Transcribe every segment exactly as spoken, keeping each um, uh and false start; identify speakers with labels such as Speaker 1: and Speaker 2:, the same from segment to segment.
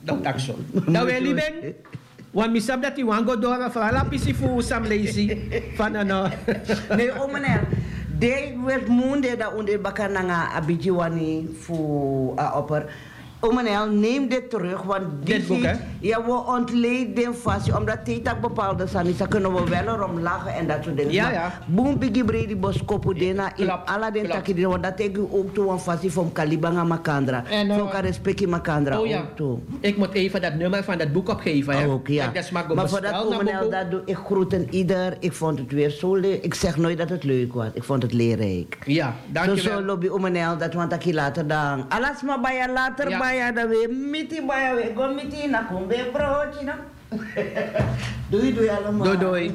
Speaker 1: Dat tak zo. Dat wil je ben. Want misap dat die wango door van la pisi fu sam lazy van ano.
Speaker 2: Nee, o meneer. De werd moende da onder bakananga abijiwani fu a opper. O meneer, neem dit terug, want dit boek, ja, we ontleden vast, omdat het bepaalde zijn, dan kunnen we wel erom lachen en dat soort dingen.
Speaker 1: Ja, ja.
Speaker 2: Boom, bigi bredi bos kopu dena in alla den takidina, want dat ik ook toe een vast van Kalibanga Makandra, van Karespeki Makandra.
Speaker 1: Oh ja, ik moet even dat nummer van dat boek opgeven. Ja.
Speaker 2: Oh, okay, ja. Maar voor dat o meneer, dat doe ik groeten ieder. Ik vond het weer zo leuk. Ik zeg nooit dat het leuk was. Ik vond het leerrijk.
Speaker 1: Ja, dankjewel.
Speaker 2: Zo zo lobby o meneer, dat want ik later dan. Alles maar bij je later bij. Ja, dat we miti bij we go miti na kom be broodje no. Doei doei allemaal.
Speaker 1: Doei doei.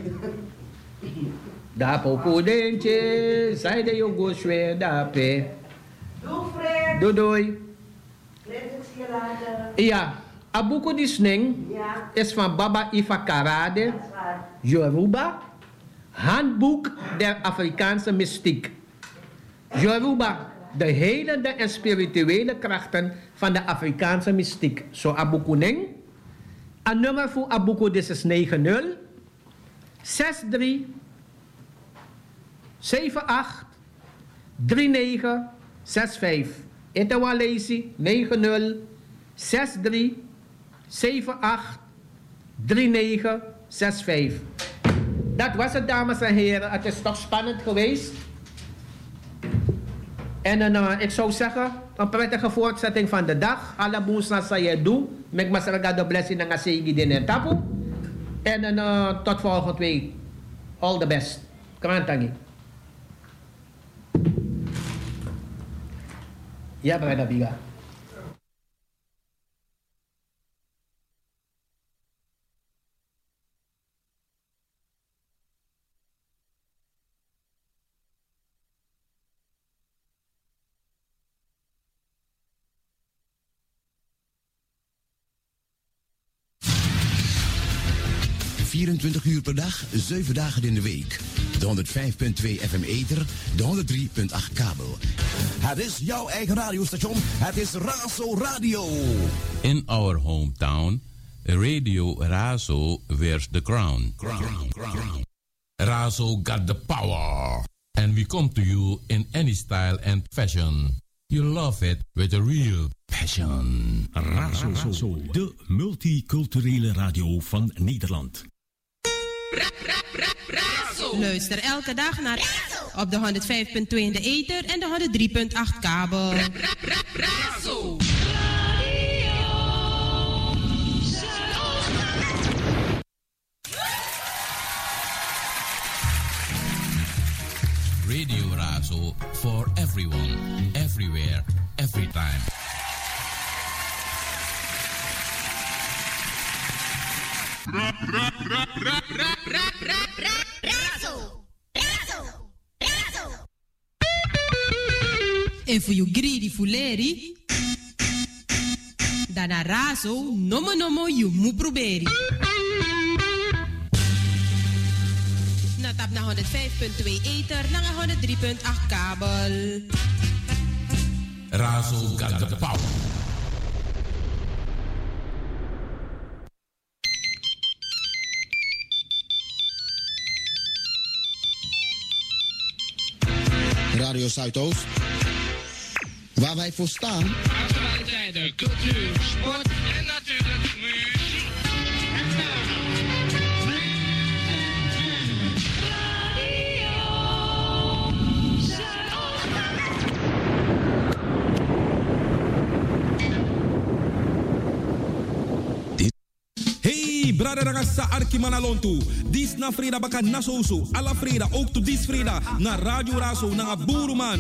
Speaker 1: Da popo dentje, zij de jongo schwer da pe.
Speaker 2: Doei Fred.
Speaker 1: Doei doei.
Speaker 2: Fred ik zie je later.
Speaker 1: Ja, abuko di sning
Speaker 2: ja.
Speaker 1: Is van Baba Ifa Karade, Yoruba, Handboek der Afrikaanse mystiek. Yoruba. De helende en spirituele krachten van de Afrikaanse mystiek. Zo Abukuning. Een nummer voor Abuku dit is negen nul zes drie zeven acht drie negen zes vijf. Etawa Lazy negen nul zes drie zeven acht drie negen zes vijf. Dat was het, dames en heren. Het is toch spannend geweest. En uh, ik zou zeggen, een prettige voortzetting van de dag. Alla boensna sa je doe. Mek masaraga de blessing en asegi din en tapu. En uh, tot volgende week. All the best. Krantangi. Ja, Breda Biga.
Speaker 3: vierentwintig uur per dag, zeven dagen in de week. De honderd vijf punt twee F M ether, de honderd drie punt acht kabel. Het is jouw eigen radiostation, het is Razo Radio.
Speaker 4: In our hometown, Radio Razo wears the crown. crown, crown. Razo got the power. And we come to you in any style and fashion. You love it with a real passion.
Speaker 5: Razo, Razo, de multiculturele radio van Nederland.
Speaker 6: Ra, ra, ra, razo. Luister elke dag naar Razo op de honderd vijf punt twee in de ether en de honderd drie punt acht kabel. Ra, ra, ra, razo.
Speaker 4: Radio Razo for everyone, everywhere, every time.
Speaker 6: Ra, ra, ra, ra, ra, ra, ra, ra, Razo. Razo. Razo. En voor you greedy fuleri, dan a Razo, nomo nomo you mu proberi. Na tap na honderd vijf punt twee ether, na honderd drie punt acht kabel.
Speaker 4: Razo got the power.
Speaker 3: Radio Zuidoost, waar wij voor staan.
Speaker 7: Actualiteiten, cultuur, sport en natuurlijk muziek.
Speaker 8: Brada ragazza Arkimana Lontu. Dis na Freda baka nasoso. Alla Freda ook to dis Freda. Na Radio Razo, na Buruman.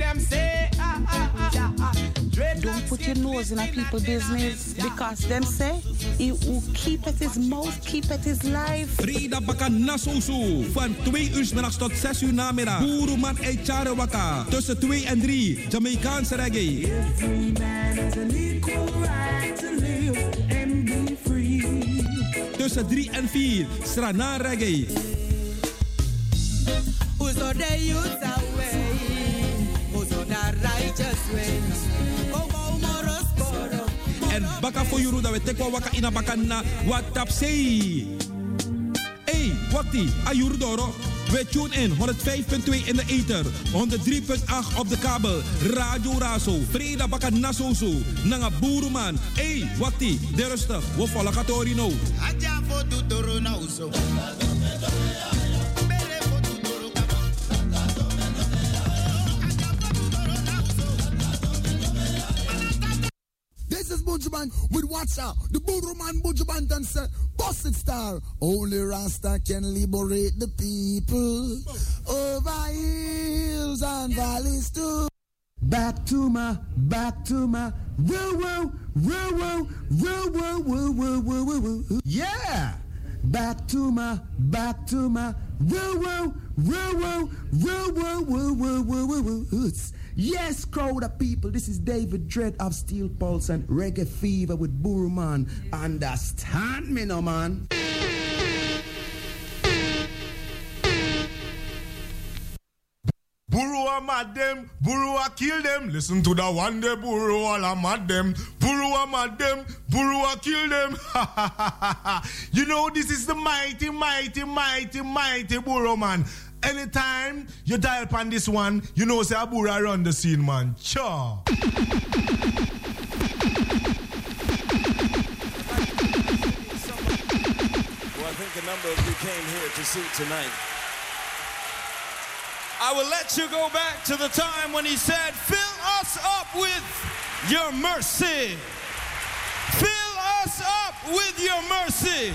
Speaker 9: Don't put your nose in a people's business because them say he who keepeth his mouth keepeth his life.
Speaker 8: Freda baka nasoso. Van twee uur 's middags tot zes uur namiddag. Buruman e Charewaka. Tussen twee en drie. Jamaicaanse reggae.
Speaker 10: Every man has an equal right to live and be free.
Speaker 8: Tussen drie en vier, Srana Reggae.
Speaker 10: Who's on the youth away? Who's on the righteous way? Oh, oh, Morosboro.
Speaker 8: En baka voor juru dat we tekwa waka ina baka na wat tap sei. Hey, wakti, ayuru doro. We tune in honderdvijf komma twee in de ether, honderddrie komma acht op de kabel. Radio Razo, Freda baka nasoso. Nanga boeruman. Hey, wakti, de rustig. We vallen gatori no.
Speaker 11: Aja voor tutoro na uso.
Speaker 12: This is Bujuban with Watcha, the Buruman Bujuban dancer, Busted Star. Only Rasta can liberate the people over hills and valleys too.
Speaker 13: Back to my, back to my, woo woo, woo woo, woo woo, woo woo, woo woo, woo. Yeah! Back to my, back to my, woo woo, woo woo, woo woo, woo woo, woo woo, woo. Yes, crowd of people, this is David Dredd of Steel Pulse and Reggae Fever with Buruman. Understand me no, man?
Speaker 14: Burua mad them, Burua kill them. Listen to the one day Burua la mad them. Burua mad them, Burua kill them. You know, this is the mighty, mighty, mighty, mighty Buru man. Anytime you dial upon this one, you know say Abura run the scene, man. Cha.
Speaker 15: Who I think a number of you came here to see tonight. I will let you go back to the time when he said, fill us up with your mercy. Fill us up with your mercy.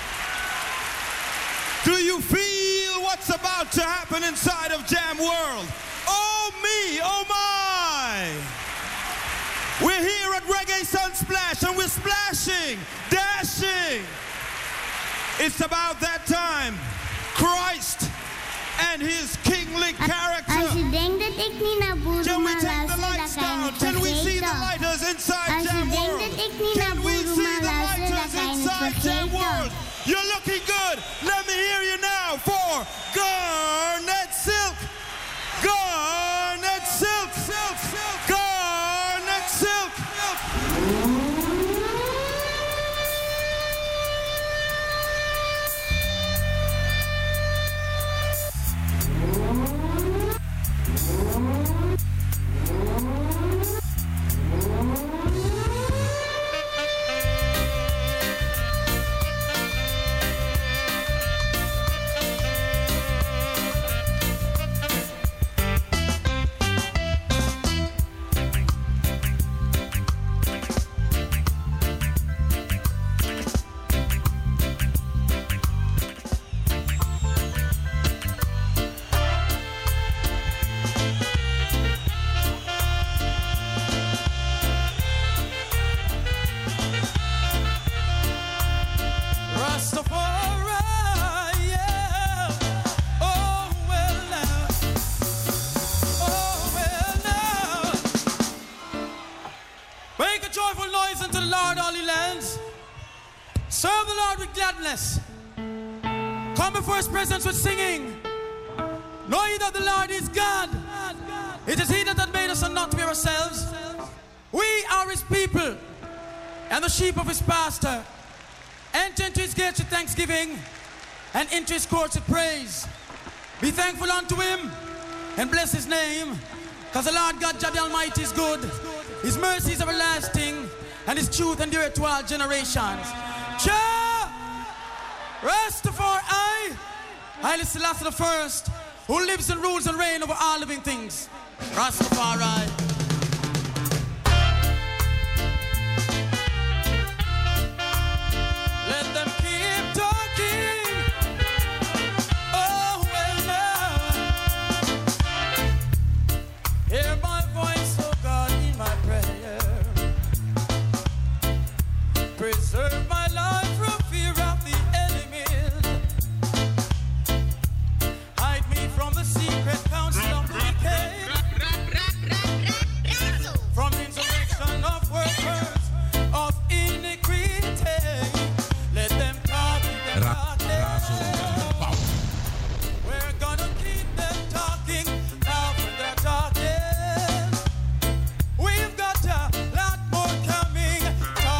Speaker 15: Do you feel what's about to happen inside of Jam World? Oh me, oh my! We're here at Reggae Sunsplash and we're splashing, dashing. It's about that time. Christ and his kingly character.
Speaker 16: Als je denkt dat ik niet naar Boeroema luister, dan kan je niet
Speaker 15: Can we see the
Speaker 16: vergeten.
Speaker 15: lighters inside
Speaker 16: Als je
Speaker 15: Jam
Speaker 16: denkt
Speaker 15: World?
Speaker 16: dat ik niet naar
Speaker 15: Can we see
Speaker 16: Boeroema
Speaker 15: the
Speaker 16: luister, dan
Speaker 15: lighters
Speaker 16: kan je niet
Speaker 15: inside Jam World?
Speaker 16: vergeten.
Speaker 15: You're looking good. Let me hear you now for Garnet Silk. Garnet Silk. Silk. Silk. Garnet Silk.
Speaker 17: Serve the Lord with gladness. Come before his presence with singing. Know ye that the Lord is God. It is he that hath made us and not we ourselves. We are his people and the sheep of his pasture. Enter into his gates with thanksgiving and into his courts with praise. Be thankful unto him and bless his name, because the Lord God Jah the Almighty is good. His mercy is everlasting and his truth endureth to all generations. Jah Rastafari, Haile Selassie the First, who lives and rules and reigns over all living things. Rastafari. Let them keep talking. Oh, well, now. Hear my voice, oh God, in my prayer. Preserve my life from fear of the enemy. Hide me from the secret counsel of the wicked. From the insurrection of workers of iniquity. Let them talk in the darkness. We're gonna keep them talking now when they're talking. We've got a lot more coming. Talk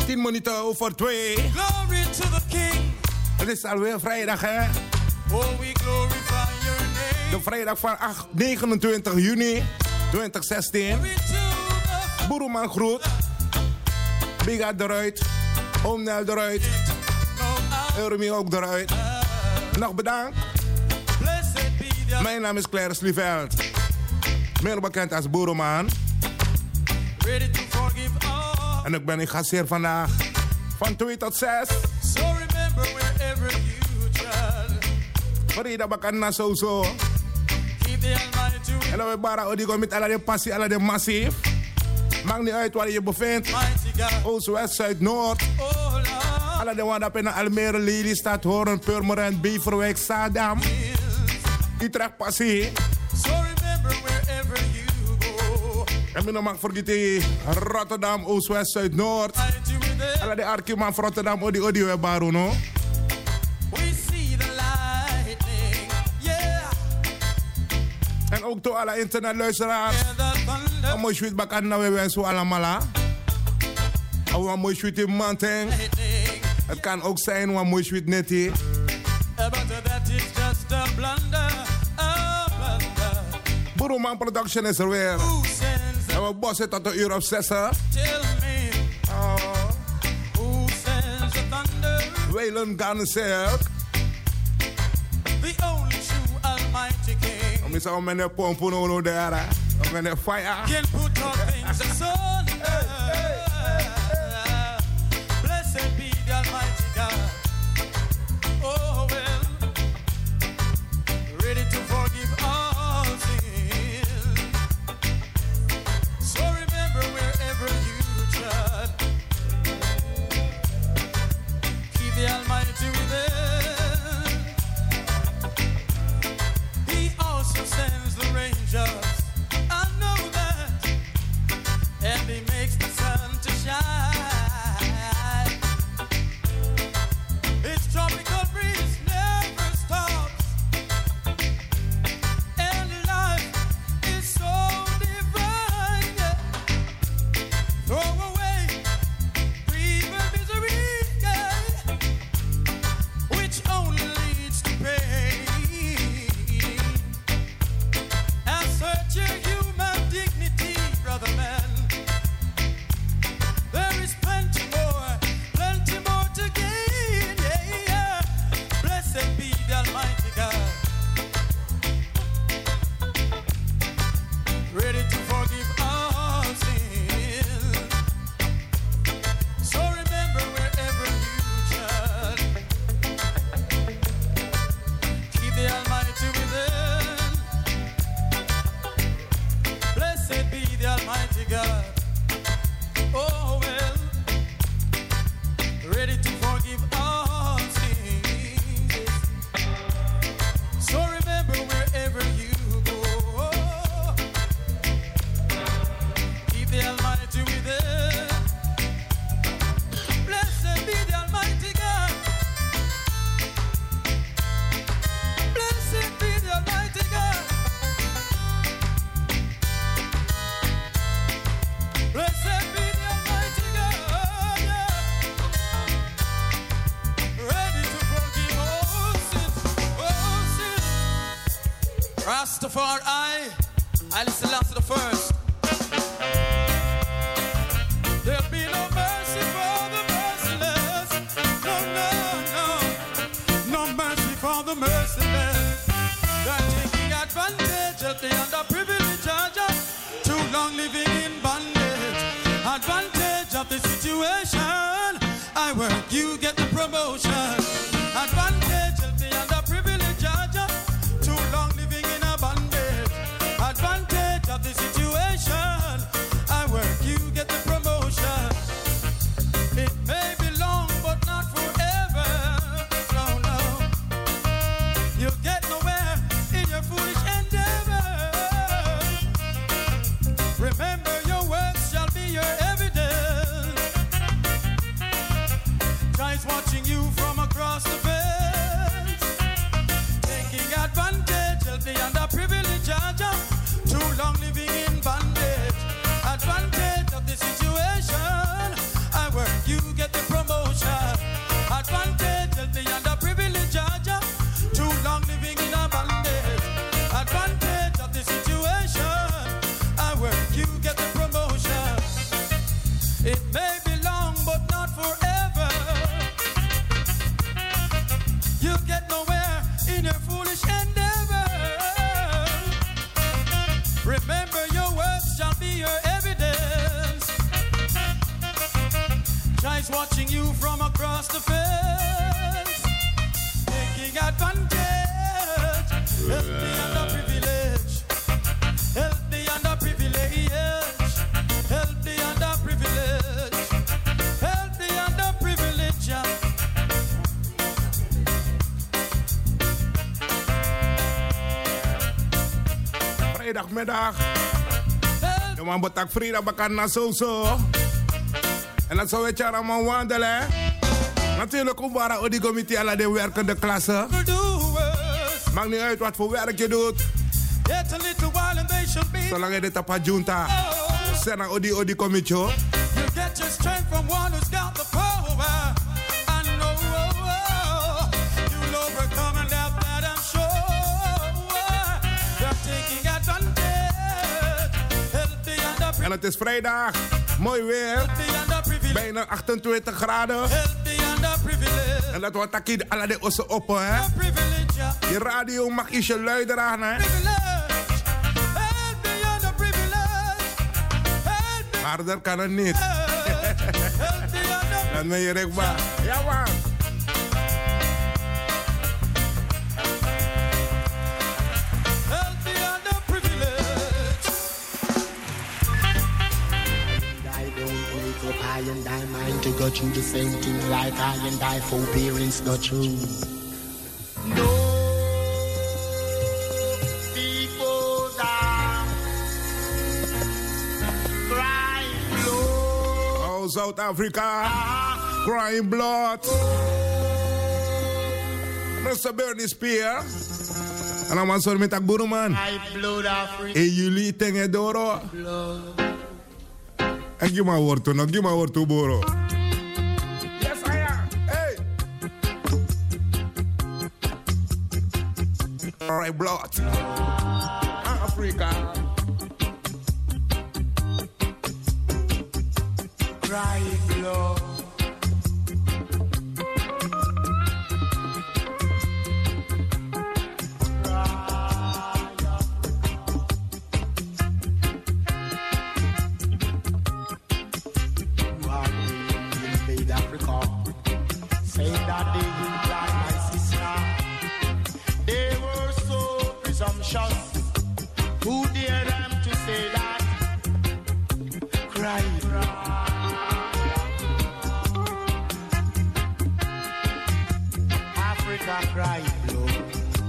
Speaker 14: tien minuten over twee.
Speaker 17: Glory to the King.
Speaker 14: Het is alweer vrijdag, hè?
Speaker 17: Oh, we glorify your name.
Speaker 14: De vrijdag van negenentwintig juni tweeduizend zestien. Boeroman groet. Biga eruit. Oom Nel eruit. Euromie ook eruit. Nog bedankt. Mijn naam is Clarence Lieveld. Meer bekend als Boeroman. En ik ben in gastheer vandaag. Van twee tot zes.
Speaker 17: So remember wherever you trod.
Speaker 14: Frida Bakana sowieso.
Speaker 17: Keep the Almighty.
Speaker 14: En dan we bara odigo met alle de passie, alle de massief. Maakt niet uit waar je je bevindt. Oost, West, Zuid, Noord. Alle de wanda in Almere, Lelystad, Hoorn, Purmerend, Beverwijk, Zaandam. Utrecht passie.
Speaker 17: So remember wherever you go.
Speaker 14: En we mag vergeten Rotterdam, Oost, West, Zuid, Noord. Alle de Arkiman van Rotterdam, odi odi we baro no.
Speaker 17: We see the lightning, yeah.
Speaker 14: En ook door alle internetluisteraars. Een mooi sweet bakan na we wensen allemaal. Een mooi sweet in Manteng. Het kan ook zijn een mooi sweet netje.
Speaker 17: But that is just a blunder, a blunder.
Speaker 14: Boeroman Production is er weer. En we bossen tot een uur of zes.
Speaker 17: Tell me,
Speaker 14: oh.
Speaker 17: Who sends the thunder?
Speaker 14: Waylon Garnett.
Speaker 17: The only true Almighty King.
Speaker 14: I'm sorry, I'm in pompo no there. I'm in fire.
Speaker 17: Can put all things asunder. Blessed be the Almighty God. Oh well, ready to forgive all sin. So remember wherever you trod. Keep the Almighty within. He also sends the raindrops. I know that, and He makes the sun to shine. It's tropical breeze never stops, and life is so divine. Yeah. Throw away grief and misery, yeah, which only leads to pain. Assert your human dignity, brother man. There is plenty more, plenty more to gain. Yeah, yeah. Blessed be the Almighty God. Ready to forgive all sin. So remember wherever you trod. Keep the Almighty within. Blessed be the Almighty God. Oh well, ready to forgive all sins. So remember wherever you go. Keep the Almighty within. Blessed be the Almighty God. Blessed be the Almighty God. Blessed be the Almighty God, yeah. Ready to forgive all sins, all sins. Rastafari, I listen last to the first. There'll be no mercy for the merciless. No, no, no. No mercy for the merciless. They're taking advantage of the underprivileged charger. Too long living in bondage. Advantage of the situation. I work, you get the promotion. Advantage of the underprivileged charger. Too long living in a bondage. Advantage of the situation. I work, you get the promotion. It may be long, but not forever. No, no. You'll get nowhere in your foolish endeavor. Remember, your works shall be your evidence. Tries watching you from across the bed. advantage. Help the underprivileged. Help the underprivileged. Help the underprivileged. Help the underprivileged.
Speaker 14: Vrijdagmiddag. De man betak vrijdag bakan na zo zo. En dat zou het allemaal wandelen. Natuurlijk ook waar die comité aan de werkende klasse. Maakt niet uit wat voor werk je doet. Zolang je dit op een junta. Zijn naar Odi Odi comité.
Speaker 17: You get your strength from one who's got the power. I know you'll overcome and that, that I'm sure. You're taking advantage. Help the underprivileged.
Speaker 14: En het is vrijdag. Mooi weer. Bijna achtentwintig graden. En dat wordt takkie alle de ossen op, hè. Je radio mag ietsje luider aan, hè. Harder kan het niet. Dan ben je rekbaar. Ja, man.
Speaker 18: I and I mind to go through the same thing like I and I forbearance go through. No people down, crying blood.
Speaker 14: Oh, South Africa, crying blood. mister Bernie Spear. En dan man sorry met dat boeren man. En jullie tengen doro. En geef maar woord toe, geef maar woord toe, Boro. Yes, I am. Hey. Alright, blood. Africa.
Speaker 18: Crying blood. Who dare them to say that? Cry. Africa cry, blood.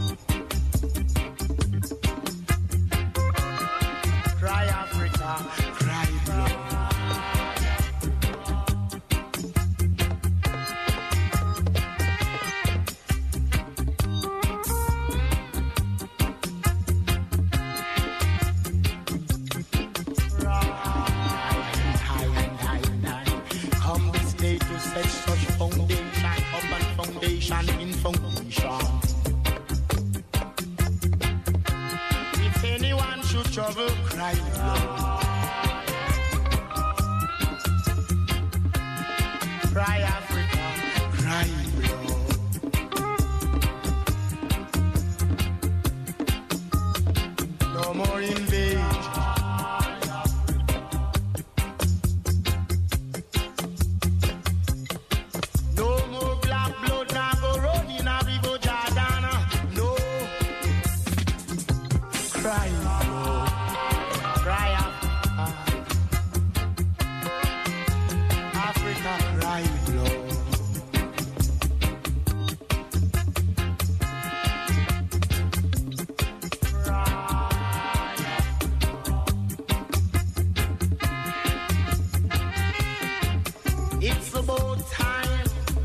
Speaker 18: Cry, Africa, cry, blood. If anyone should trouble, cry blood. Cry Africa, cry blood. No more invasion. It's about time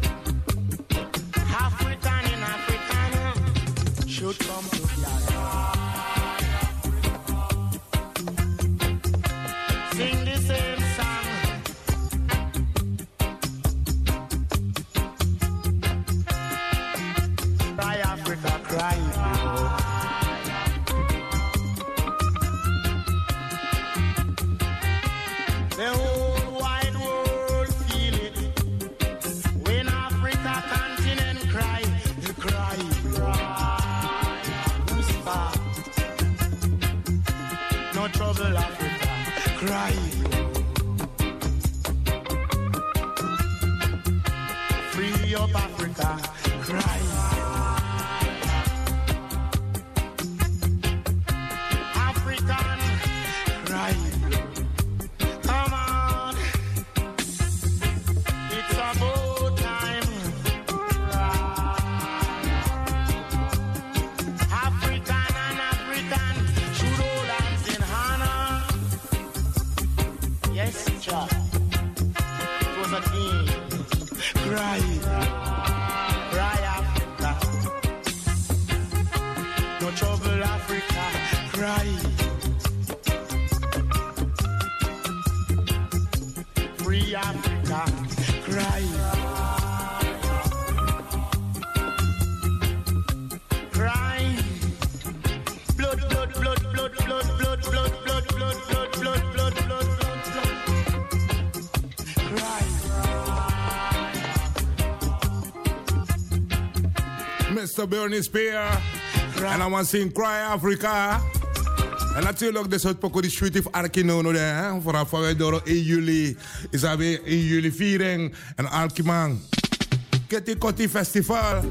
Speaker 18: African and Africana should come together. Sing the same song. Cry Africa, cry. The whole wide world feel it. When Africa continent cry, they cry. Who's far? No trouble, Africa, cry. Free up Africa, cry. Cry, cry Africa. No trouble Africa, cry. Free Africa, cry. Cry. Blood, blood, blood, blood, blood, blood, blood, blood, blood, blood, blood, blood, blood, blood, blood. Cry.
Speaker 14: Mister Bernie Spear. En dan was in Cry Africa. En natuurlijk, dit is het pokoe die street of Arkinono daar. Vooral vanwege door één juli. Is dat weer één juli viering. En Alkimang. Kitty Kotti Festival.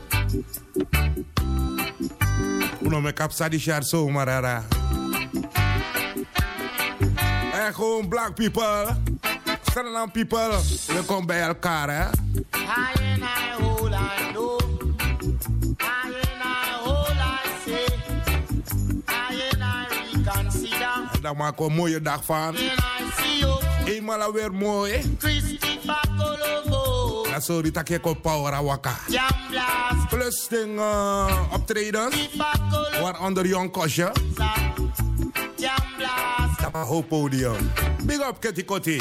Speaker 14: Uno me kapsa die jaar zomaar rara. En gewoon black people. Sterren people. We komen bij elkaar hè.
Speaker 18: I and I all I know. I and I all I say. I and I reconsider.
Speaker 14: Daar maken we een mooie dag van.
Speaker 18: And I see you.
Speaker 14: Eenmaal alweer mooi.
Speaker 18: Christopher Colombo.
Speaker 14: Dat zo die takje op power waka.
Speaker 18: Jam blast.
Speaker 14: Plus ding uh, optredens. Waaronder Young Kosje.
Speaker 18: Jam blast.
Speaker 14: Dat een hoop podium. Big up Kitty Kotti.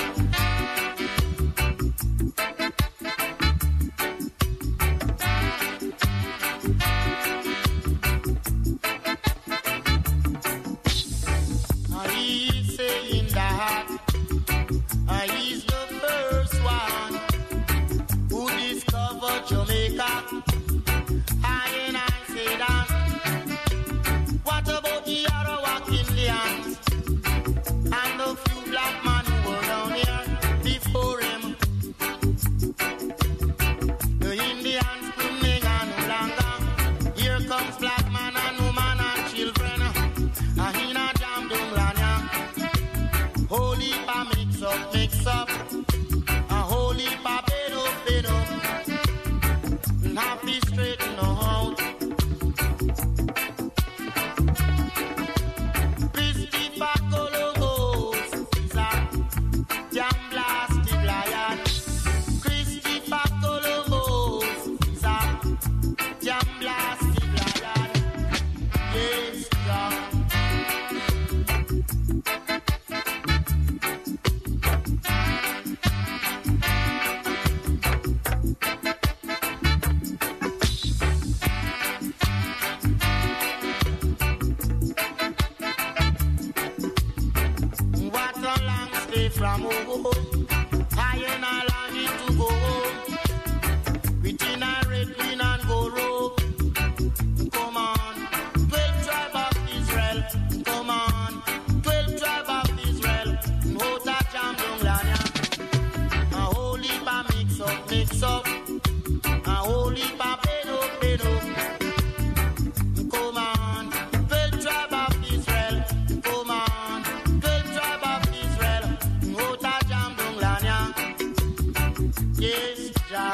Speaker 18: He's saying that he's the first one who discovered Jamaica. I and I say that. What about the Arawak Indians and the few black men who were down here before him? The Indians screaming and no longer. Here comes black man and woman and children. And in a jam dunglanya. Holy pa mix up, mix up. A holy pa pedo, pedo. Not be straighten out. Christopher Colombo is a jam blasted lion. Christopher Colombo is a jam blasted lion. Yes, John. What a long stay from home. I and I longing to go home. Within a red, green and gold robe. Come on, twelve tribe of Israel. Come on, twelve tribe of Israel. Hota jam dunglanya. A holy pa mix up, mix up. A holy pa pedo, pedo. Come on, twelve tribe of Israel. Come on, twelve tribe of Israel. Hota jam dunglanya. Yes, Jah.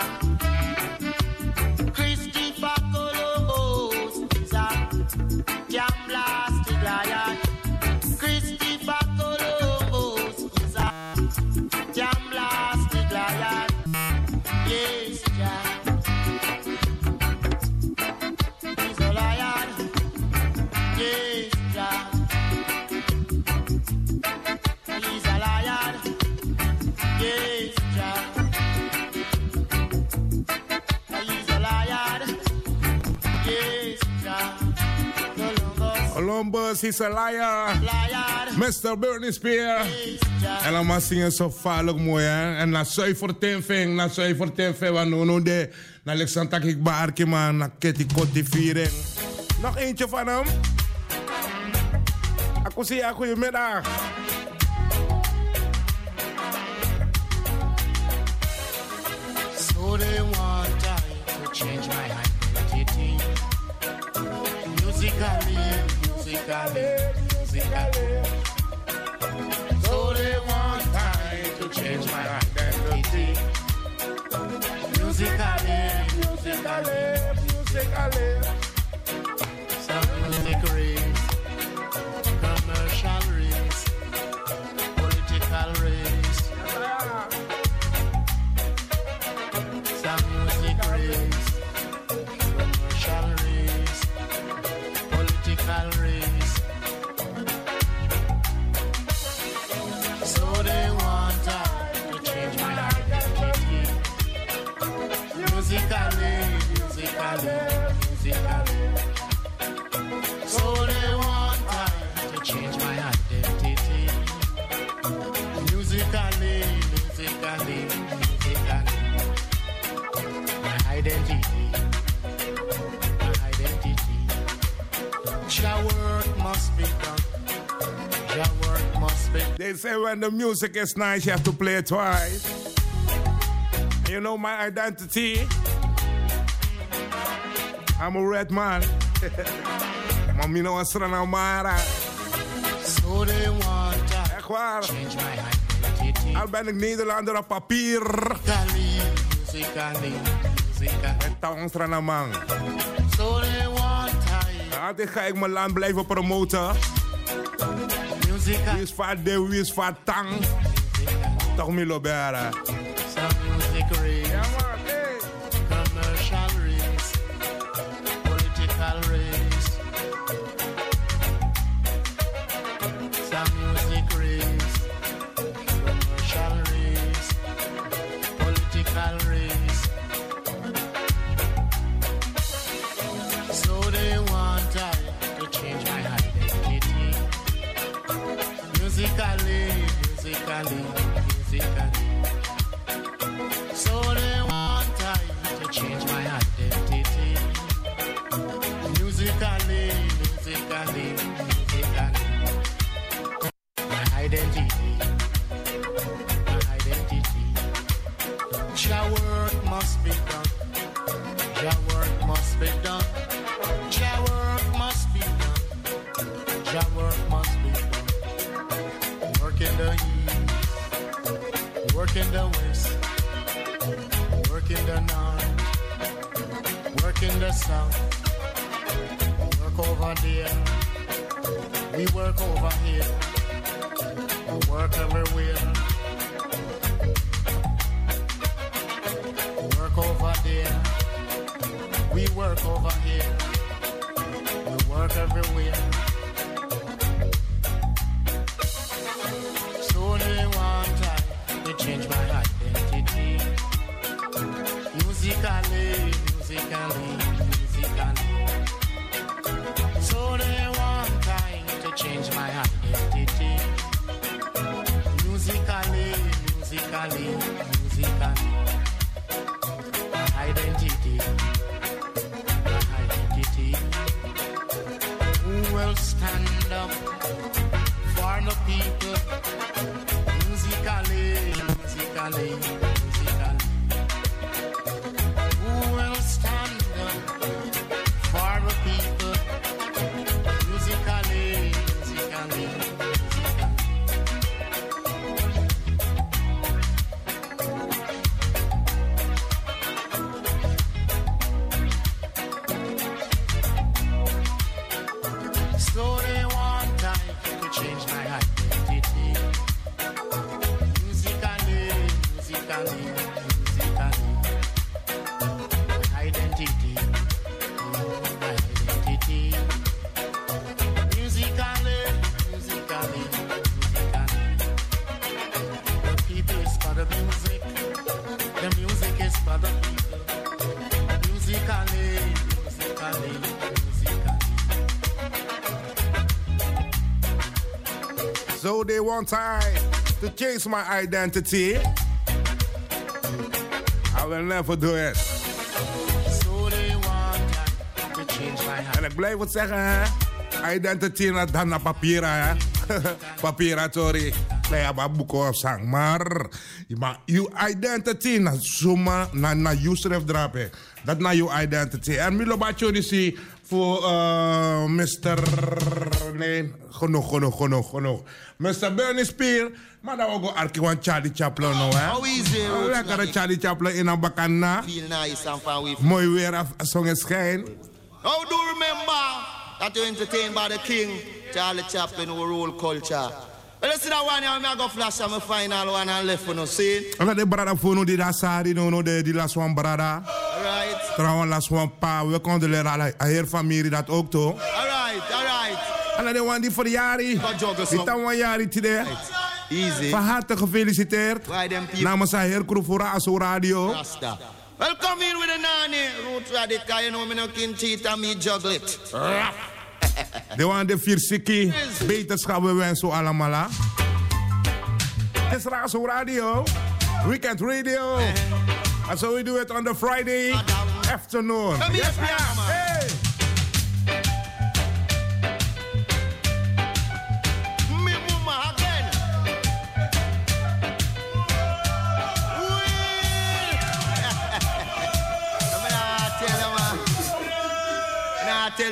Speaker 18: Christopher Colombo is a jam blasted lion. Christopher Colombo is a jam blasted lion. Yes, Jah. He's a lion. Yes, Jah. He's a lion. Yes, Jah. He's a lion. Yes, Jah. Columbus.
Speaker 14: Columbus is a liar.
Speaker 18: Lion.
Speaker 14: Mister Bernie Spear.
Speaker 18: Yes, Jah.
Speaker 14: En dan maar zingen zo vaarlijk mooi hè. En na zuiver tenving, na zuiver tenving, want nu nu de. Na Alexander ik baarke man, na Kitty Kotti viering. Nog eentje van hem. Aku zie je, goedemiddag.
Speaker 18: So they want I to change my identity. Musically, musically, musically. So they want I to change my identity. Musically, musically, musically. Some music rings, commercial rings, political rings. must be done. Your work must be done.
Speaker 14: They say when the music is nice, you have to play it twice. You know my identity? I'm a red man. Mami no asrana mara.
Speaker 18: So they want to
Speaker 14: Echt waar.
Speaker 18: change my identity.
Speaker 14: Al ben ik Nederlander op papier.
Speaker 18: Musically, musically, musically.
Speaker 14: Met tang man.
Speaker 18: So they want to
Speaker 14: Altijd ga ik mijn land blijven promoten.
Speaker 18: music.
Speaker 14: Wie is van de, wie is van tang? Toch Milo Bera.
Speaker 18: Some music race.
Speaker 14: Ja man, hey.
Speaker 18: Commercial race. Political race. Some music race. Commercial race. Political race. So they want I to change my identity. Musically, musically, musically. So they want I to change my identity. Musically, musically, musically. My identity, my identity. Your work must be done. Your work must be done. Your work must be done. Your work must be done. Work in the east, work in the west, work in the north, work in the south, work over there, we work over here, we work everywhere, work over there, we work over here, we work everywhere. So they want I to change my identity. Musically, musically, musically. So they want I to change my identity. Musically, musically, musically. My identity, my identity. Who will stand up for the people? Musically, musically, musically. Who will stand up for the people? Musically, musically, musically. So they want I to change my identity. Musically, musically, musically. My identity, my identity. Musically, musically, musically. The people is for the music. The music is for the people. Musically, musically, musically.
Speaker 14: So they want I to change my identity. I will never do it.
Speaker 18: So they want I to change my
Speaker 14: En ik blijf het zeggen, hè. Identity na dan na papiera, hè. Papiera, sorry. Nee, ja, maar boeken of zang. Maar, maar je identity na suma na na Yusuf drape. Dat na je identity. En Milo Bacho zie voor uh, mister Nee, genoeg, genoeg, genoeg, genoeg. mister Bernie Spear. Maar dan ook een arkie van Charlie Chaplin nou, hè.
Speaker 11: How easy,
Speaker 14: een lekkere Charlie Chaplin in een bakana.
Speaker 11: Feel nice and far away.
Speaker 14: Mooi weer af, zong het schijn.
Speaker 11: How do you remember that you entertained by the king, Charlie Chaplin, who rule culture? Well, let's see that one here, I'm going to flash on my final one and left for no see.
Speaker 14: En de brada voor no die daar sari no no de die last one brada.
Speaker 11: Alright.
Speaker 14: Trouwens last one pa, we konden leren aan haar familie dat ook toch.
Speaker 11: Alright, alright.
Speaker 14: En de one die voor de jari. Die dan one jari today.
Speaker 11: Easy.
Speaker 14: Van harte gefeliciteerd. Namens haar heer crew voor Razo Radio.
Speaker 11: Rasta. Welcome in with the nanny, root radical, you know me no kin cheat and me juggle it.
Speaker 14: De one de vier sikkie. Beterschap we wensen allemaal. Het is Razo Radio. Weekend Radio. And so we do it on the Friday afternoon.
Speaker 11: Come
Speaker 14: Yes,
Speaker 11: here,
Speaker 14: yeah.
Speaker 11: man.
Speaker 14: Hey.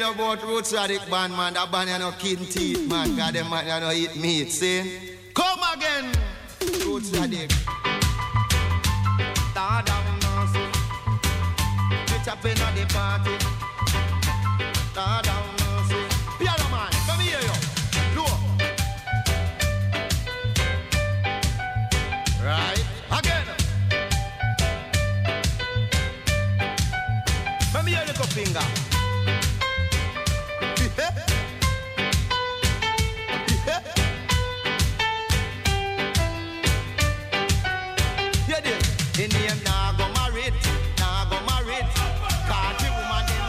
Speaker 11: you about Roots Radic band, man. That band you no kid teeth, man. God, them man you no eat meat, see? Come again, Roots Radic. Lord have mercy. Bitch up in the party. Lord have mercy. Piano man, come here, yo. Look. Right, again. Let me hear your little finger. You did. In the end, nah go married, nah go married. Cause the woman them.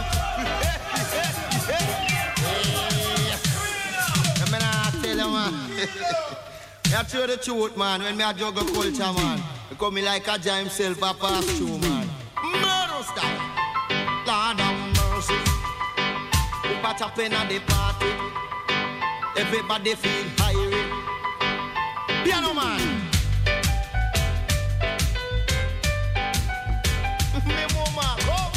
Speaker 11: Yes. I mean, I tell you, man. I tell the truth, man. When me a juggle culture, man, because me like a giant himself a pass through, man. Murder style. Lord have mercy. We patch up in at the party. Everybody feel high. Piano man. Me mama, go.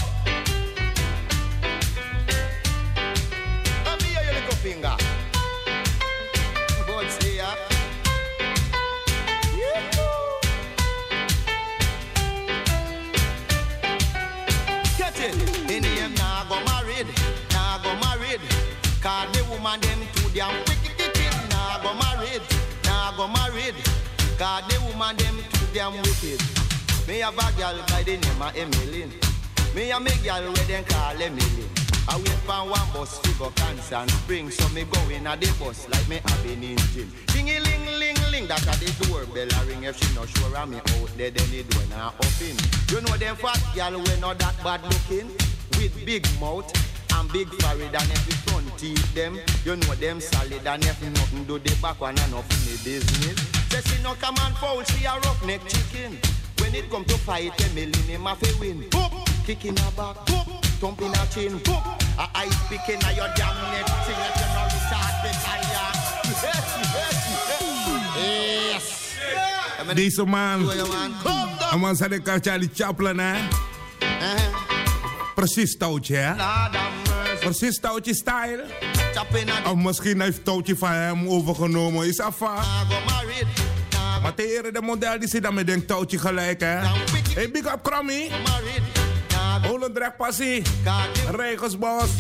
Speaker 11: Let me hear your little finger. God say ya. Get it. In the end, nah go married, nah go married. Cause the woman them too damn wicked. Nah go married, nah go married. Cause the woman them too damn wicked. Me have a girl by the name of Emily. Me a me girl where them call Emily. I wait for one bus to go Cancer Spring, so me go in at the bus like me have an engine. Dingy ling ling ling, that's at the doorbell a ring. If she not sure I'm me out there, then the door now open. You know them fat girl we not that bad looking, with big mouth and big forehead, and if you front teeth them, you know them solid, and if nothing do the back one and nothing the business. Say she no come and foul, she a roughneck chicken. When it come to fight, Emily name a fi win. Boop, kick in her back, boop, thump in her chin, boop. A eye picking at your damn neck, sing that you know the start the fire. Yes.
Speaker 14: Deze man, een man zei de Charlie Chaplin, hè? Precies touwtje, hè? Precies touwtje style. Of misschien heeft touwtje van hem overgenomen, is afvaar. Maar tegen de model die zit dan met een touwtje gelijk, hè? Hey, big up Krommy. Holendrecht Passie. Regensbos.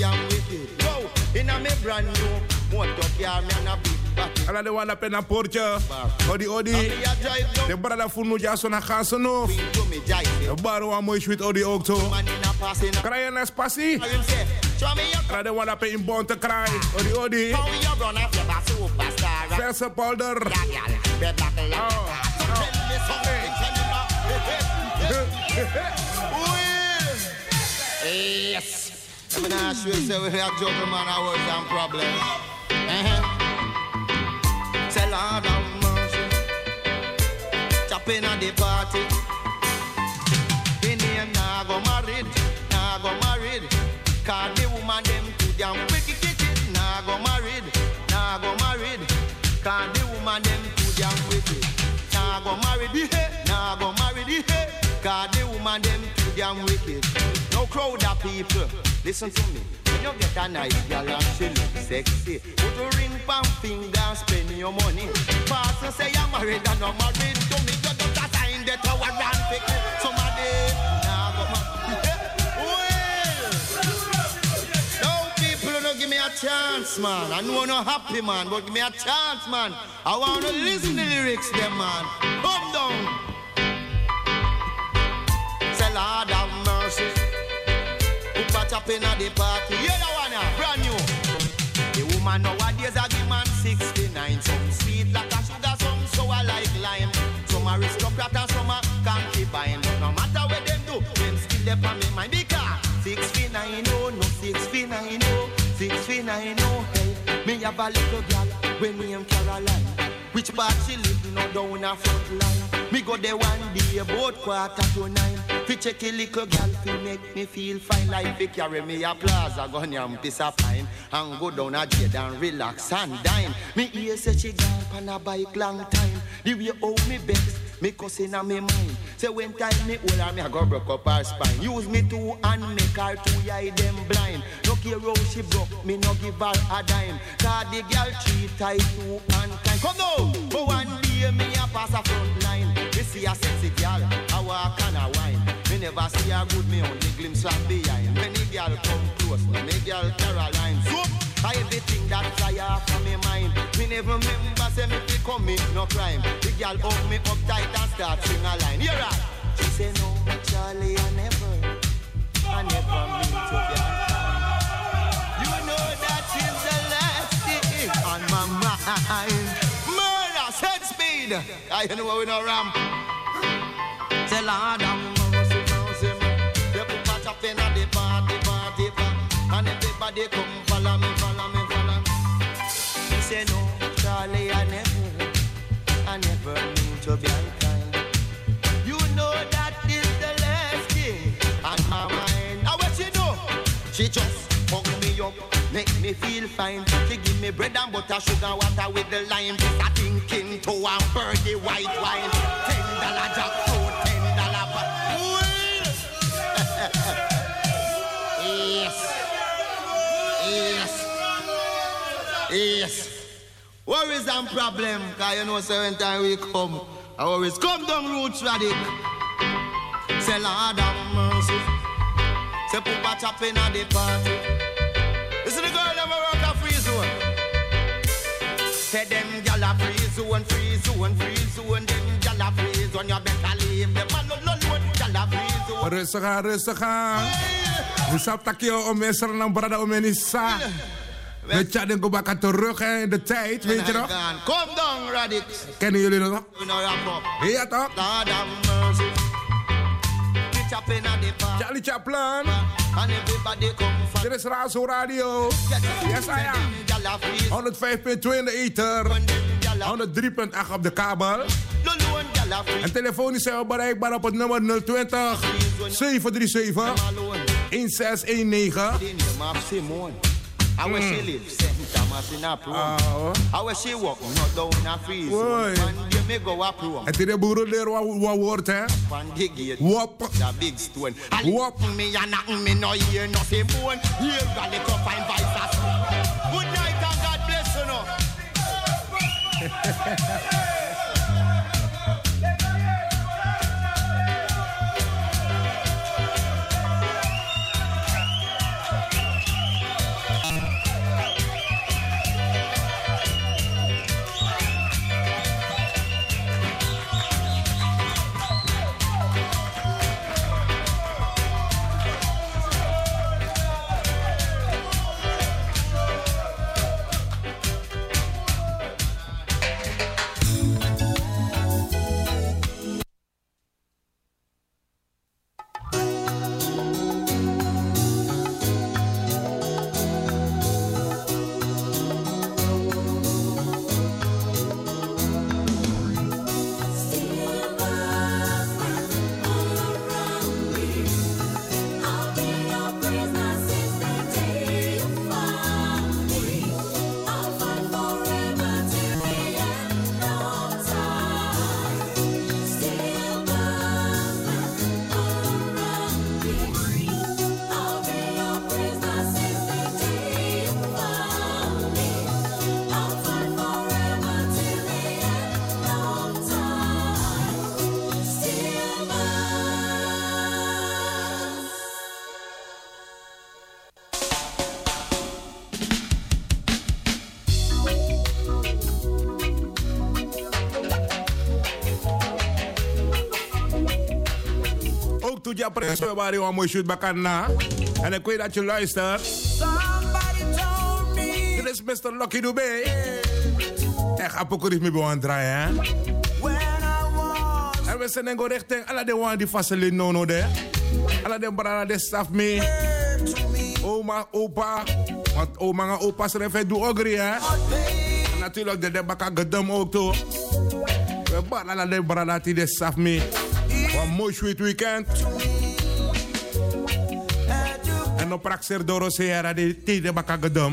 Speaker 14: En dan de one up in een poortje. Odi odi. De brada voelt moet ja zo naar gaan ze nog. De baro aan mooi sweet odi ook zo. Krijgen een Passie. En de one up in bon te krijgen. Odi odi. Verse polder.
Speaker 11: Yes. I'm not sure say we have joke man I was some problem. Uh-huh. Say Lord have mercy. Chopping at the party. In the end, nah go married, nah go married. Cause the woman them too damn wicked, wicked. Nah go married, nah go married. Cause the woman them too damn wicked. Nah go married, nah go married. Cause the woman them too damn wicked. No crowd of people, listen to me. When you get a nice girl and she look sexy, put a ring pan finger and spend your money. Pass and say you're married and not married to me. You don't have time that I want to pick somebody. Nah, go well, no people don't give me a chance, man. I know I'm not happy, man, but give me a chance, man. I want to listen to the lyrics, them, man. Come down. Say Lord have mercy. Patch up in the party, yeah, that one, yeah, brand new. The woman nowadays a give man sixty-nine. Some sweet like a sugar, some sour like lime. Some aristocrat and some a concubine. No matter what them do, them still there for me mind. Because six feet nine, oh, no six feet nine, oh, six feet nine, oh, hey. Me have a little girl when me am Caroline. Which part she live no down a front line. Me go there one day about quarter to nine. Fi check a little girl fi make me feel fine. Like fi carry me a plaza gun yam piece of pine. And go down a jade and relax and dine. Me hear say she gone pan a bike long time. The way how me best Me cussing on me mind. Say when time me hold her, me a go broke up her spine. Use me two and make her two eye them blind. No care how she broke, me no give her a dime. Cause the girl treat tight too unkind. Come now, for one day me a pass a front line. Me see a sexy girl, I walk and a wine. Me never see a good, me only glimpse from behind. Many girl come close, many girl Caroline. So I everything that fly off from me mind. Me never remember say me fi commit no crime. The girl hug me up tight and start sing a line. Hear right? She say no, Charlie, I never, I never mean to be unkind. You know that is the last thing on my mind. Murder, set speed. I know what we no ramp. Say Lord have mercy, mercy, me. You put my chop in at the party, party, party. And everybody come follow me, follow me, follow me. He say no, Charlie, I never, I never mean to be unkind. You know that is the last thing on my mind. Now what she do? She just hug me up, make me feel fine. She give me bread and butter, sugar, water with the lime. This a thinking to a birdie white wine. Ten dollar jackfruit, ten dollar but yes. Yes. Yes. Worries and problem. Cause you know seven time we come. I always come down roots radic. Say Lord have mercy. Say Papa chopping at the party. You see the girl that work a free zone. Say them gyal a free zone, free zone, free zone. Them gyal a free zone. You better leave them alone, alone. Gyal a free zone.
Speaker 14: Rustig aan, rustig aan. We sap takio om mensen naar brada om enisa. Weet je, dan kom ik terug in de tijd, weet je nog?
Speaker 11: Kom down, Radix.
Speaker 14: Kennen jullie dat nog? Ja toch? Charlie Chaplin. Dit is Razo Radio. Yes, I am. honderd vijf punt twee in de ether. honderd drie punt acht op de kabel. En telefonisch zijn we bereikbaar op het nummer nul twintig, zeven drie zeven, een zes een negen.
Speaker 11: How where she live, Saint Thomas in a prom. How where she walk, not down in a freeze. One day me go a prom.
Speaker 14: En die boeren leren wat woord, hè?
Speaker 11: Van die gate,
Speaker 14: wop,
Speaker 11: the big stone. Wop me and knock me no hear no say bone. Here got the cup and vice. Good night and God bless you no.
Speaker 14: Ja, precies, waar je een mooi shoot bakken na. En ik weet dat je luistert. Dit is mister Lucky Dube. En ga ook niet meer bij ons draaien, hè. En we zijn in richting alle de one die faciliteiten nono de. Alle de brada de staf mee. Oma, opa. Want oma en opa zijn even doen ook, hè. En natuurlijk de de bakken gedum ook toe. We baren alle de brada die de staf mee. Een mooi sweet weekend. En op praxer door Sierra de tijden bakagedum.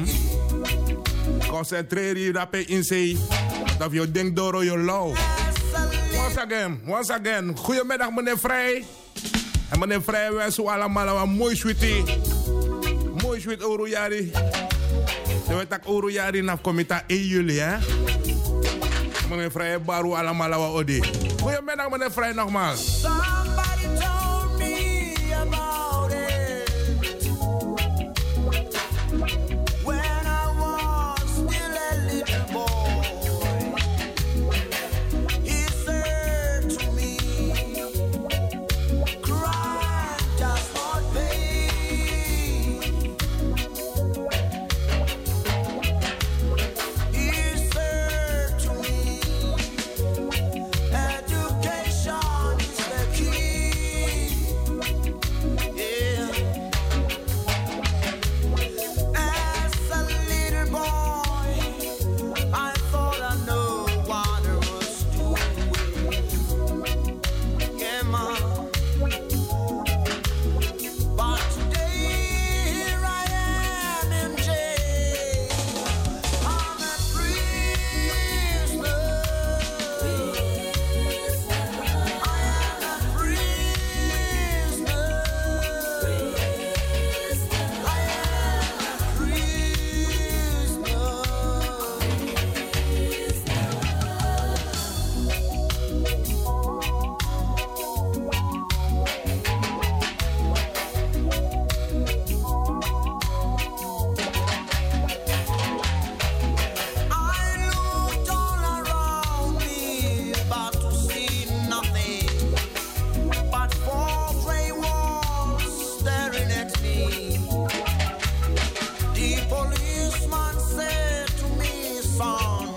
Speaker 14: Concentreer je dat in zee. Dat je denkt door je lauw. once again, once again. Goedemiddag meneer Vrij. En meneer Vrij wensen we allemaal een mooi sweetie. Mooi sweet Orojari. Je weet dat Orojari na komita in juli, hè? Meneer Vrij, baru allemaal wat odi. Goedemiddag meneer Vrij nogmaals.
Speaker 10: Somebody told me about it when I was still a little boy. He said to me, cry does not pay. He said to me, education is the key. Yeah. As a little boy, I thought I knew what I was doing. Yeah, ma. But today here I am in jail. I'm a prisoner. I am a prisoner. I am a I looked all around me, but to see nothing but four gray walls staring at me. The policeman said to me, son,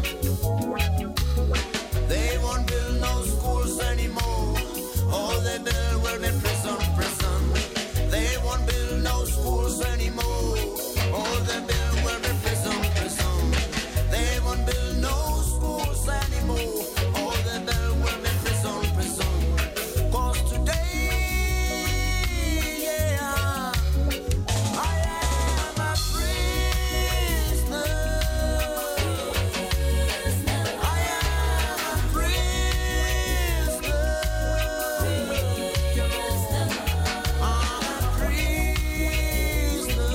Speaker 10: they won't build no schools anymore. All they build will be prison, prison. They won't build no schools anymore. All they build will be prison, prison. They won't build no schools anymore. All they build will be prison, prison. 'Cause today, yeah, I am a prisoner. I am a prisoner. I'm a prisoner.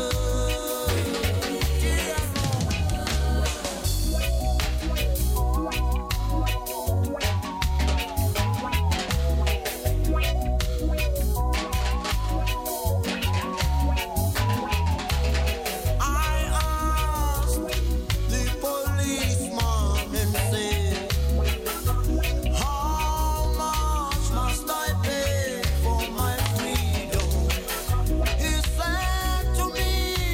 Speaker 10: I asked the policeman and said, how much must I pay for my freedom? He said to me,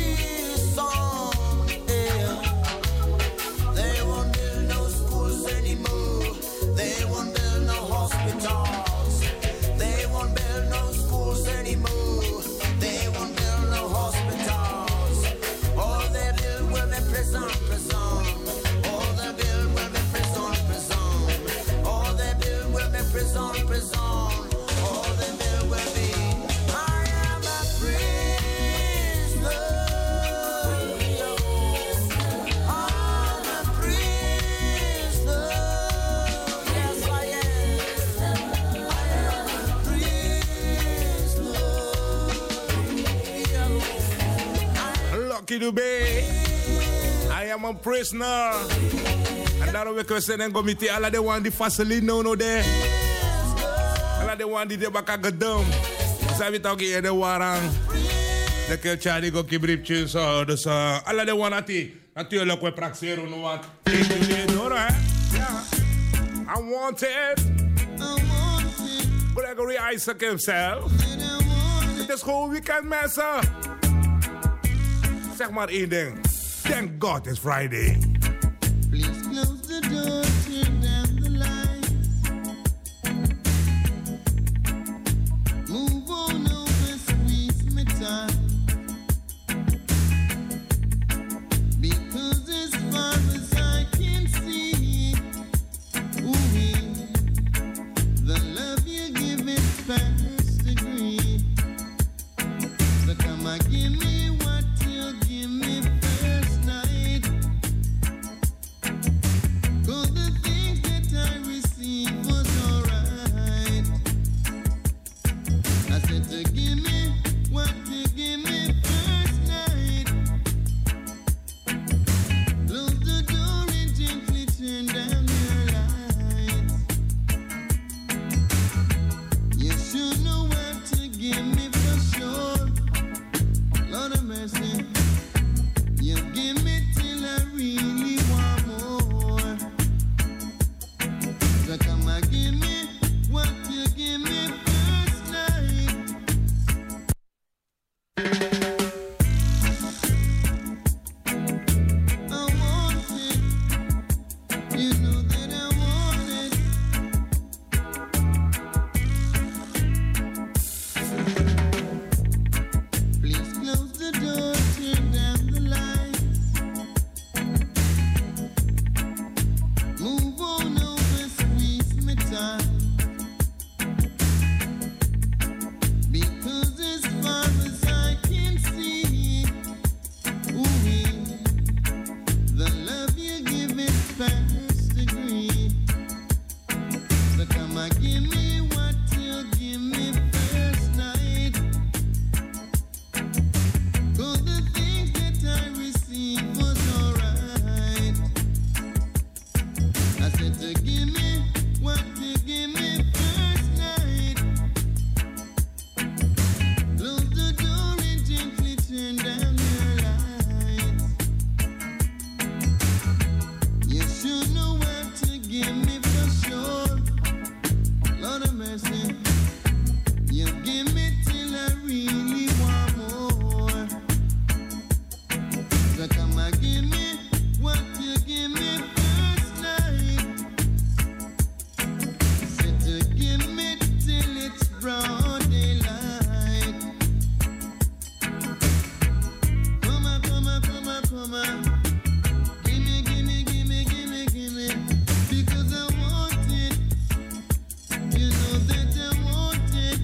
Speaker 10: son, yeah, they won't build no schools anymore. They won't build no hospitals. They won't build no schools anymore. They won't build no hospitals. All they build will be prison, prison. All they build will be prison, prison. All they build will be prison, prison. All they build will be. I am a prisoner. I'm a prisoner. Yes, I am. I am a prisoner.
Speaker 14: Lucky to be. I am a prisoner. En daarom wil ik zeggen, comité, alla de wan die vaseline no de. Alla de wan die de baka gedum. Zijn we toch hier de warang. De kelcha die go kibripje zo. Dus uh, alla de wan ati. Natuurlijk we praxeren no wat. Ja. I want it. Gregory Isaac himself. Het is gewoon weekend mensen. Zeg maar één ding. Thank God it's Friday.
Speaker 10: Please close the door, turn down the lights. Move on over, squeeze me tight. Because as far as I can see, ooh, the love you give is past degree. So come on, give me what you give me first night. 'Cause the things that to give me what you give me first night. Close the door and gently turn down your lights. You should know what to give me for sure. Lord of mercy, you give me till I really want more. So come and give me what you give me first night. Say to give me till it's broad daylight. Come on, come on, come on, come on. Give me, give me, give me, give me, give me. Because I want it. You know that I want it.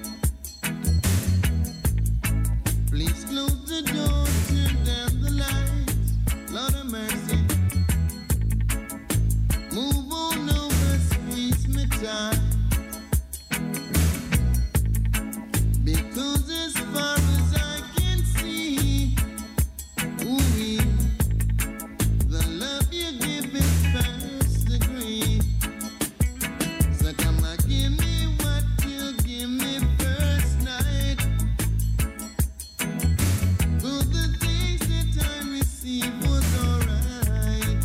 Speaker 10: Please close the door, turn down the lights. Lord of mercy. Move on over, squeeze me tight. Because as far as I can see, ooh, the love you give is first degree. So come and give me what you give me first night. For the things that I received was alright.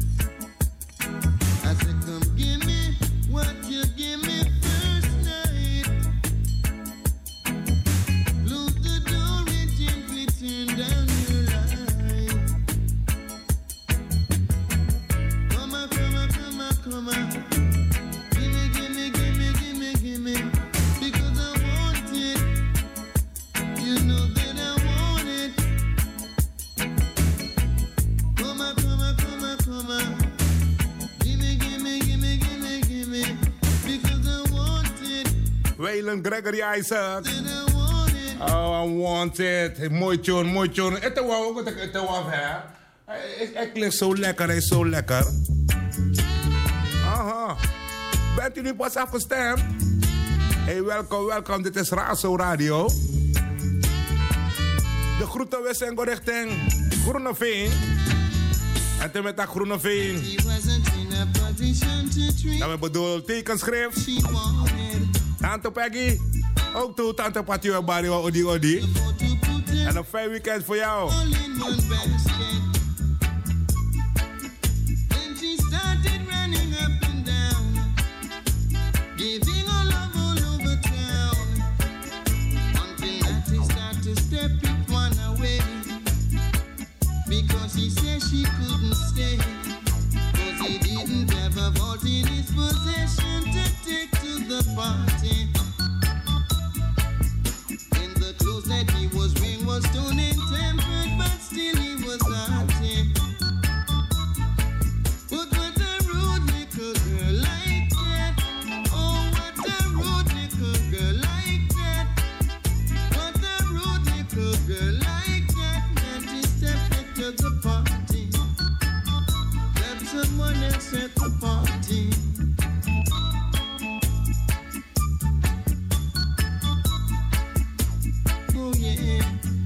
Speaker 10: I said, come give me what you give me first night. Close the door and gently turn down your lights. Come on, come on, come on, come on. Give me, give me, give me, give me, give me. Because I want it. You know that I want it. Come on, come on, come on, come on. Give me, give me, give me, give me, give me. Because I want it.
Speaker 14: Waylon Gregory Isaac.
Speaker 10: That I want it.
Speaker 14: Oh, I want it. Mooi tune, mooi tune. Het was ook het was hè. Het klinkt zo lekker, hij is zo lekker. Aha. Bent u nu pas afgestemd? Hey, welkom, welkom. Dit is Razo Radio. De groeten we zijn richting Groeneveen. En toen met dat Groeneveen.
Speaker 10: He wasn't in a position to treat.
Speaker 14: Dan bedoel tekenschrift.
Speaker 10: She wanted.
Speaker 14: Tante Peggy. Ook toe, Tante Patio Barrio Odi Odi. En een fijn weekend voor jou.
Speaker 10: All in one basket. Then she started running up and down, giving her love all over town. Until Natty started to step it one away. Because he said she couldn't stay. Cause he didn't have a vault in his possession to take to the party. And the clothes that he was wearing was torn and tempered, but still he was arty. But what a rude little girl like that. Oh, what a rude little girl like that. What a rude little girl like that. That he stepped into the party. That someone else at the party. Oh yeah.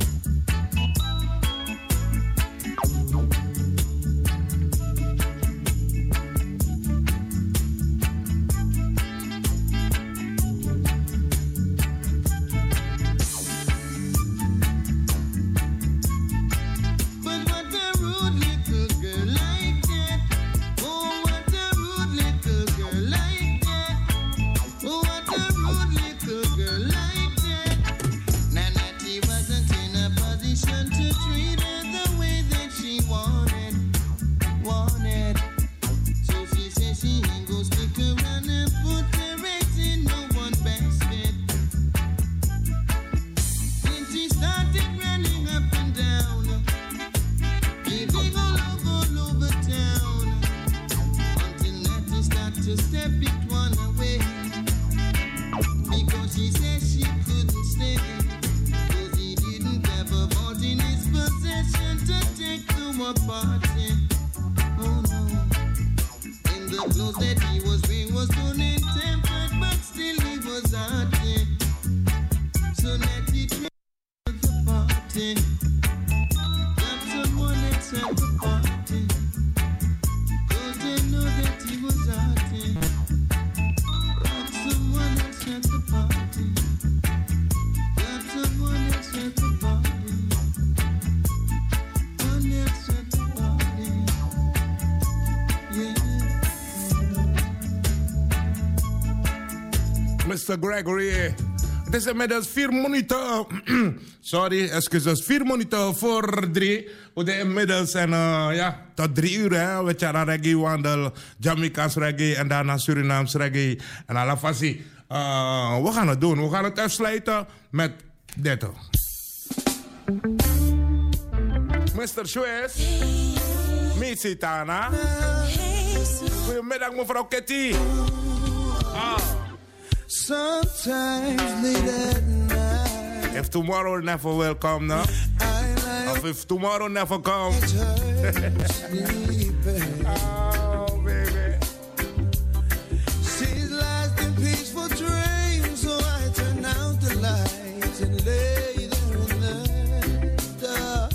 Speaker 10: But what a rude little girl like that. Oh, what a rude little girl like that. Oh, what a rude little girl like that. Nanette wasn't in a position to treat her the way that she wanted, wanted. So she said she ain't gonna stick around and put her eggs in no one basket. Then she started running up and down, giving her love all over town. Until Natty started to step it one away. Because she said she couldn't stay. Cause he didn't have a vault in his possession to take to a party. Oh no. And the clothes that he was wearing was torn and tempered, but still he was arty. So Natty took to the party. Got someone else at the party. Cause they know that he was arty.
Speaker 14: mister Gregory. Het is inmiddels vier minuten. Sorry, excuses. Vier minuten voor drie. We zijn inmiddels en uh, ja, tot drie uur. Hè. We gaan reggae wandel, Jamaica's reggae en daarna Surinaams reggae en alafasi. Uh, we gaan het doen. We gaan het afsluiten met dit. mister Schwes. Missy Tana. Goedemiddag mevrouw Ketty. Ah.
Speaker 10: Sometimes late at night.
Speaker 14: If tomorrow never will come, no? Of if tomorrow never comes. Oh, baby.
Speaker 10: She's lost in peaceful dreams, so I turn out the lights and lay there in the dark.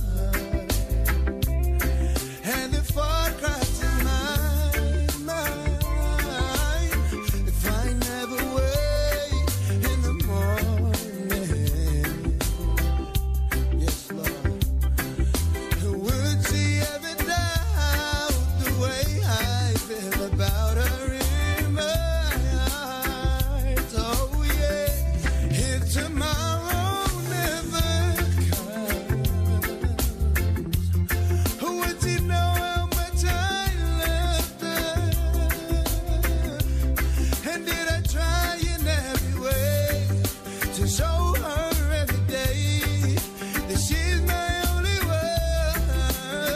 Speaker 10: And the thought cracks in my mind. If I never wake in the morning, yes, Lord, would she ever doubt the way I feel about her in my heart? Oh yeah, if tomorrow never comes, would she know how much I loved her? And did I try in every way to show her every day that she's my only one?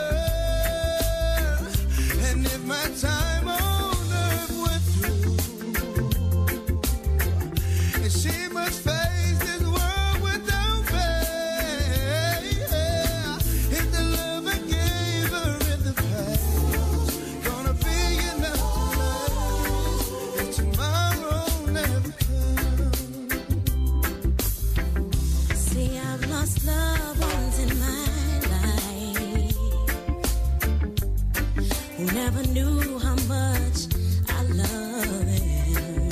Speaker 10: And if my time on earth went through, and she must face this world without pay, if the love I gave her in the past gonna be enough to last if tomorrow never comes?
Speaker 19: See, I've lost loved ones in my life who never knew how much I love them.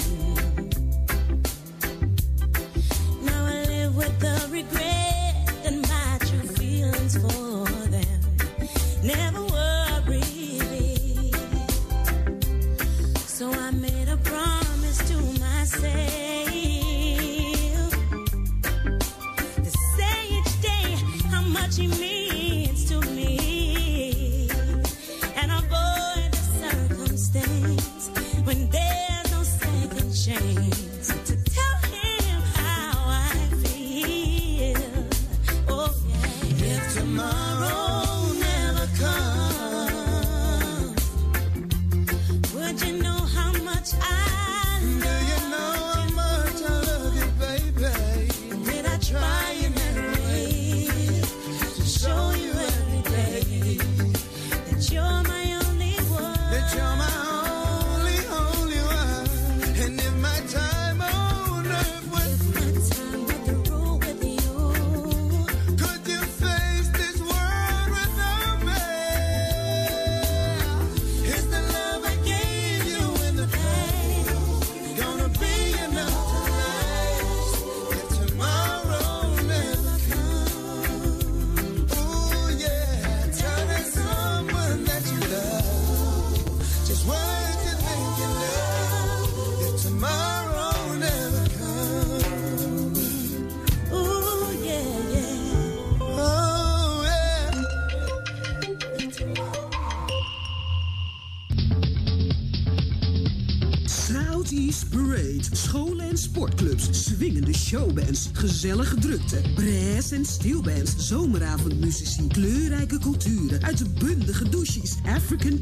Speaker 19: Now I live with the regret that my true feelings for them never were revealed. So I made a promise to myself to say each day how much he means to me, and avoid the circumstance when there's no second chance to tell him how I feel. Oh yeah.
Speaker 10: If tomorrow never comes,
Speaker 19: Would you know how much I
Speaker 10: do you know how much I love you, baby?
Speaker 19: did I try in every way to show you every day that you're my only one?
Speaker 10: That you're my only, only one. And if my time on earth was through, could you face this world without me? Is the love I gave you in the past gonna be enough to last if tomorrow never comes? Oh yeah, telling someone that you love just what you think you love if tomorrow never comes.
Speaker 19: Ooh, yeah, yeah.
Speaker 10: Oh yeah.
Speaker 20: Southeast Parade, scholen en sportclubs, swingende showbands, gezellige drukte, brass en steelbands, zomeravondmuzici, kleurrijke culturen, uitbundige douches, African